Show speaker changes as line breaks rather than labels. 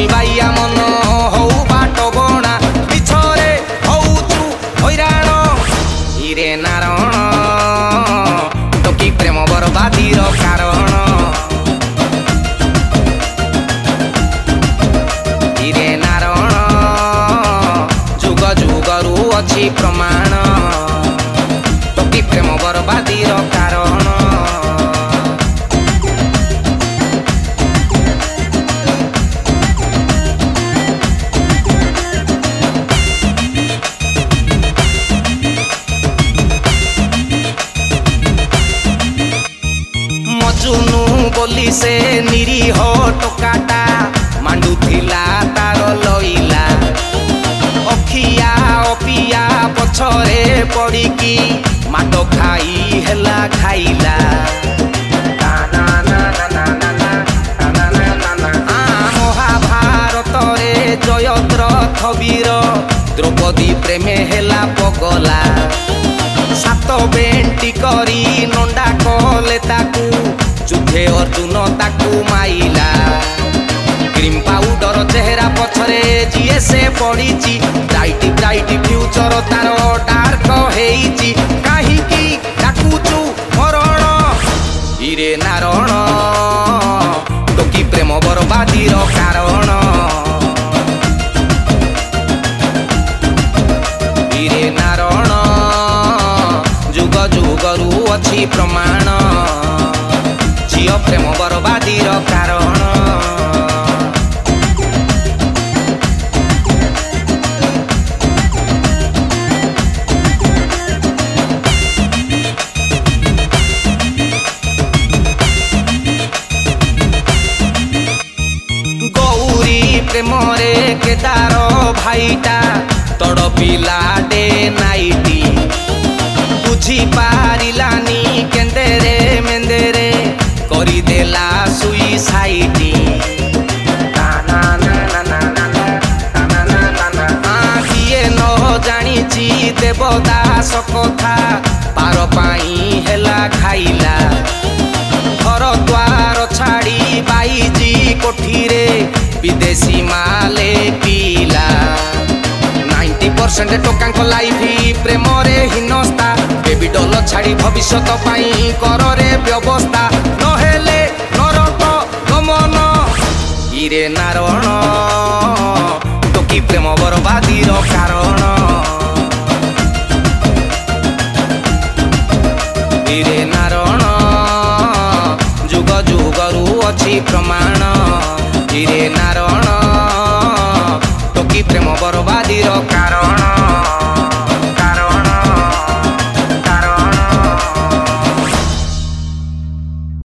भइल बाइया मन हौ बाट बणा मिछरे हौचु हैराण हिरे नारायण टोकी प्रेम बरबादीर कारण हिरे नारायण जुग जुगरु अछि प्रमाण टोकी प्रेम बरबादीर कारण मजुनु बोली से निरीह टोकाटा मांडुथिला तार लइला अखिया अपिया पछरे पड़िकी माट खाई हेला खाइला महाभारत रे जयद्रथ वीर द्रौपदी प्रेमे हेला पगला सात बेंटी करी नंडा कले ताकू जुधे अर्जुन ताकू माइला क्रीम पाउडर चेहरा पछरे जीए से पड़ीची ब्राइट ब्राइट फ्यूचर तार डार्क हेइची काहीकी डाकुचु मरण हिरे नारायण टोकी प्रेम बरबादीर कारण हिरे नारायण जुग जुगरु अछि प्रमाण झियो प्रेम बरबादीर कारण गौरी प्रेम रे केदार भाईटा तड़ पिला डे नाइटी बुझी पारिलानी केंदेरे मेंदेरे करी देला सुइसाइटी किए न जानिची देवदास कथा पार पाई हेला खाइला घर द्वार छाड़ी बाईजी कोठीरे विदेशी माले पीला 90% टोकांक लाइफ प्रेम रे हिनस्ता बेबी डॉल छाड़ी भविष्यत पाई कर रे व्यवस्था नहेले नरक गमन हिरे नारायण टोकी प्रेम बरबादीर कारण हिरे नारायण जुग जुगरु अछि प्रमाण हिरे नारायण टोकी प्रेम बरबादीर कारण।